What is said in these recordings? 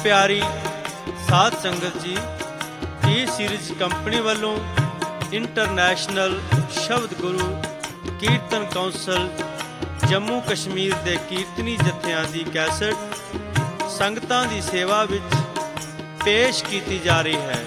प्यारी साध संगत जी, टी सीरीज कंपनी वालों इंटरनेशनल शब्द गुरु कीर्तन कौंसल जम्मू कश्मीर के कीर्तनी जत्थियां की कैसेट संगतां की सेवा विच पेश की जा रही है।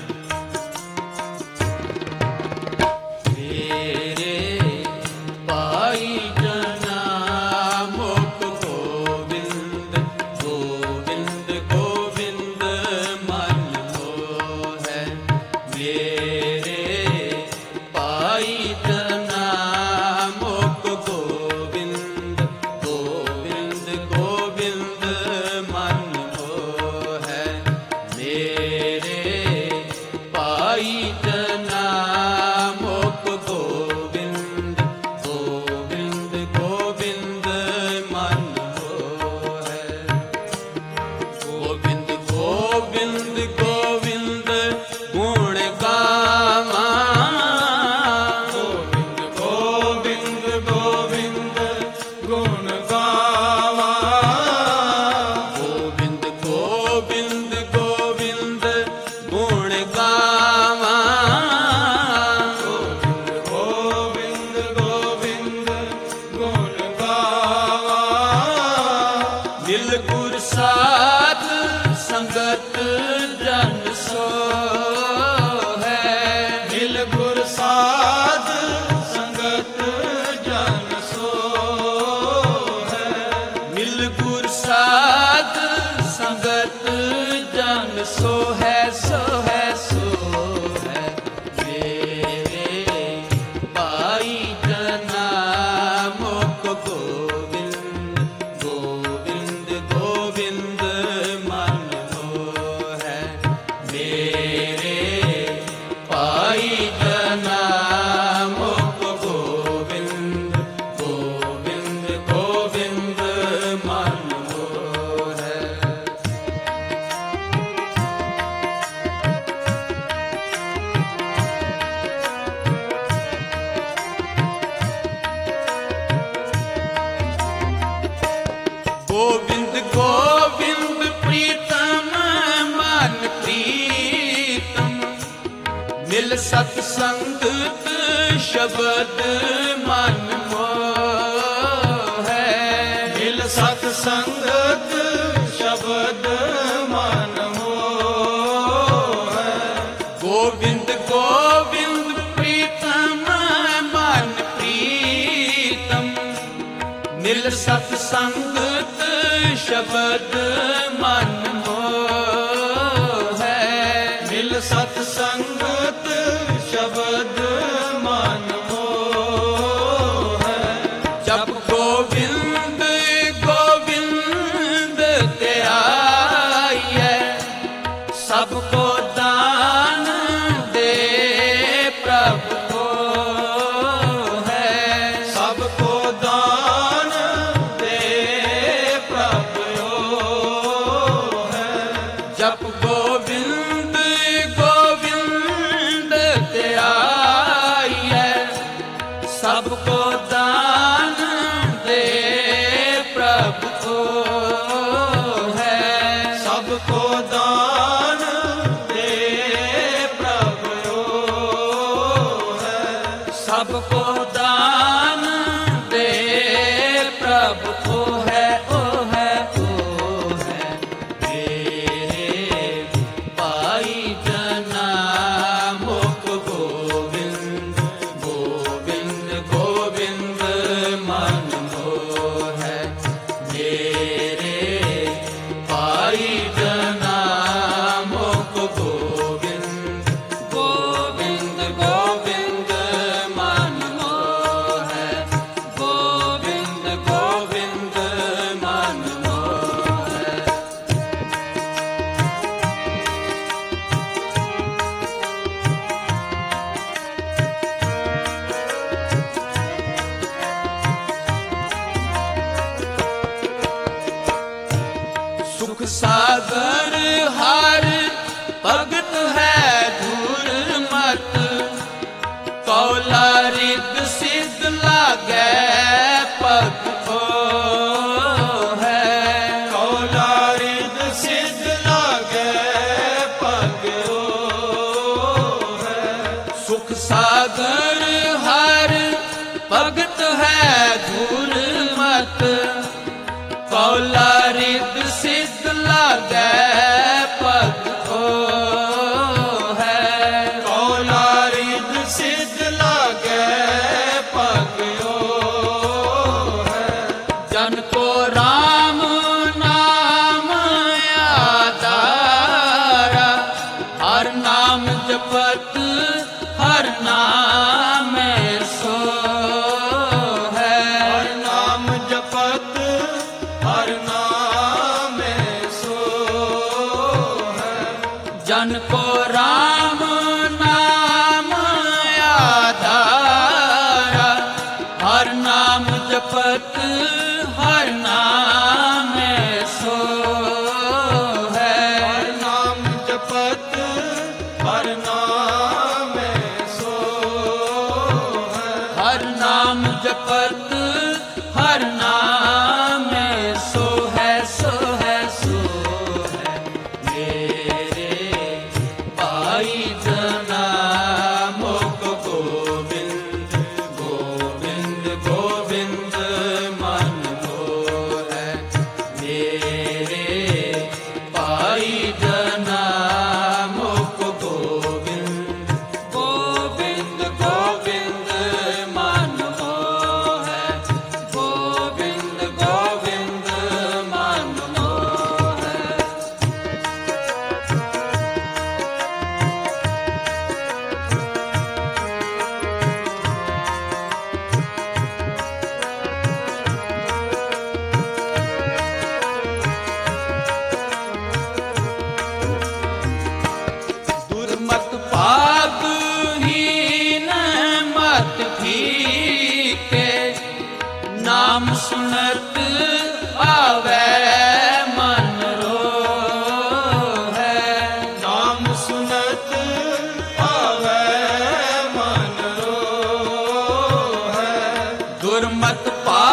गोविंद गोविंद प्रीतम मन प्रीतम, मिल सत्संगत शब्द मन मोह है। मिल सत्संगत शब्द मन मोह है। गोविंद गोविंद प्रीतम मन प्रीतम, मिल सत्संगत शब्द मन मोह है। मिल सत्संगत शब्द मन मोह है। जब गोविंद गोविंद तेरा है, सबको दान दे प्रभु को है। सबको दान दे प्रभु है। जब गोविंद गोविंद तेरा है, सबको दान दे प्रभु को है। सबको दान दे प्रभु है। सबको दान दे प्रभु को है। ओ है ओ है मेरे भाई जना मुख गोविंद गोविंद गोविंद ਹਰ ਨਾਮ ਜਪਤ ਹਰ ਨਾਮ ਸੋ ਹੈ। ਹਰ ਨਾਮ ਜਪਤ ਹਰ ਨਾਮ ਸੋ ਹੈ। ਹਰ ਨਾਮ ਜਪਤ ਹਰ ਨਾਮ ਸੋ ਹੈ, ਸੋ ਹੈ, ਸੋ ਹੈ। ਮੇਰੇ ਭਾਈ ਜਨਾ ਮੁਖ ਗੋਬਿੰਦ ਗੋਬਿੰਦ ਗੋਬਿੰਦ ਮਨ ਮੋਹੈ। ਮੇਰੇ ਭਾਈ ਜਨਾ ਮੁਖ ਗੋਬਿੰਦ ਗੋਬਿੰਦ ਗੋਬਿੰਦ ਮਨ ਮੋਹੈ। ਗੋਬਿੰਦ ਗੋਬਿੰਦ ਮਨ ਮੋਹੈ। ਦੁਰਮਤ ਭਾਗਹੀਨ ਮਤ ਠੀਕੇ। ਨਾਮ ਸੁਨਤ ਆਵੈ ਮਨ ਰੋਹੈ। ਨਾਮ ਸੁਨਤ ਆਵੈ ਮਨ ਰੋਹੈ। ਦੁਰਮਤ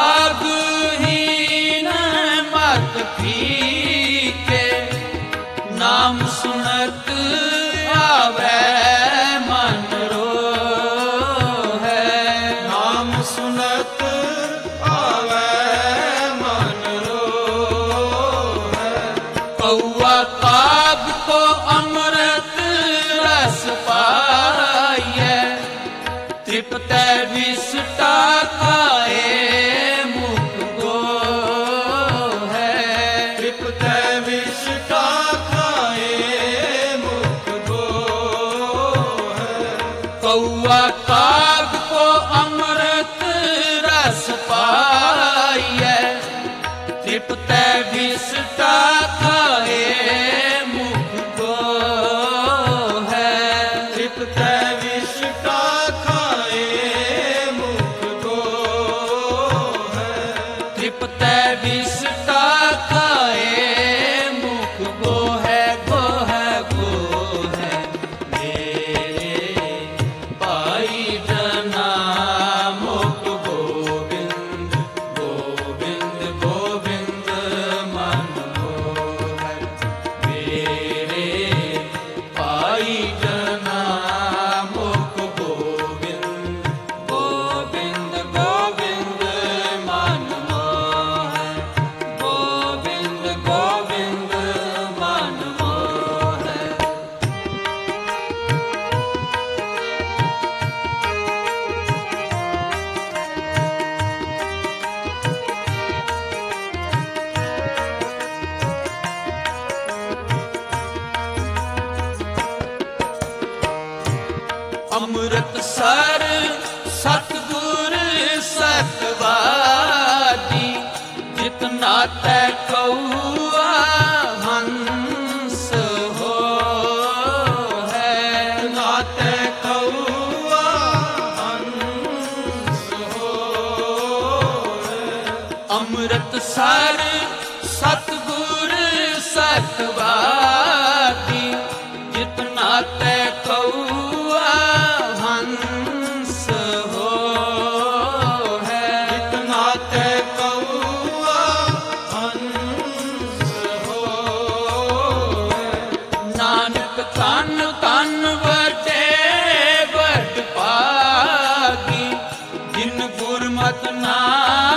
ਭਾਗਹੀਨ ਮਤ ਠੀਕੇ। ਨਾਮ ਸੁਨਤ ਆਵੈ ਮਨ ਰੋਹੈ। ਨਾਮ ਸੁਨਤ ਆਵੈ ਮਨ ਰੋਹੈ। ਕਉਆ ਕਾਗ ਕੋ ਅੰਮ੍ਰਿਤ ਰਸ ਪਾਈਐ। ਤ੍ਰਿਪਤੈ ਵਿਸਟਾ ਖਾਏ ਮੁਖ ਗੋਹੈ। ਤ੍ਰਿਪਤੈ ਵਿਸ਼ਟਾ ਖਾਏ ਮੁਖ ਗੋਹੈ। ਕਉਆ ਕਾਗ ਕੋ ਅੰਮ੍ਰਿਤ ਰਸ ਪਾਈਐ। ਤ੍ਰਿਪਤੈ ਵਿਸਟਾ ਖਾਏ ਮੁਖ ਗੋਹੈ। ਤ੍ਰਿਪਤੈ ਵਿਸ਼ਟਾ ਖਾਏ ਮੁਖ ਗੋਹੈ। ਤ੍ਰਿਪਤੈ ਵਿਸਟਾ ਖਾਏ ਮੁਖ ਗੋਹੈ, ਗੋਹੈ, ਗੋਹੈ। ਮੇਰੇ ਭਾਈ ਜਨਾ ਮੁਖ ਗੋਬਿੰਦ ਗੋਬਿੰਦ ਗੋਬਿੰਦ ਮਨ ਮੋਹੈ। ਮੇਰੇ ਭਾਈ ਜਨਾ ਮੁਖ ਗੋਬਿੰਦ ਗੋਬਿੰਦ ਗੋਬਿੰਦ ਮਨ ਮੋਹੈ। ਗੋਬਿੰਦ ਗੋਬਿੰਦ ਮਨ ਮੋਹੈ। ਅੰਮ੍ਰਿਤਸਰ ਸਤਿਗੁਰ ਸਤਵਾਦੀ। ਜਿਤ ਨਾਤੈ ਕਉਆ ਹੰਸ ਹੋਹੈ। ਨਾਤੈ ਕਉਆ ਹੰਸ ਹੋਇ। ਅੰਮ੍ਰਿਤਸਰ ਸਤਿਗੁਰ ਸਤਵਾਦੀ। ਜਿਤ ਨਾਤੈ ਕਉਆ ਹੰਸ ਹੋਹੈ। ਨਾਤੈ ਕਉਆ ਹੰਸ ਹੋਇ। ਨਾਨਕ ਤਨ ਤਨ ਵਟੇ ਵਟ ਪਾਗੀ। ਜਿਨ ਗੁਰਮਤਿ ਨਾਮ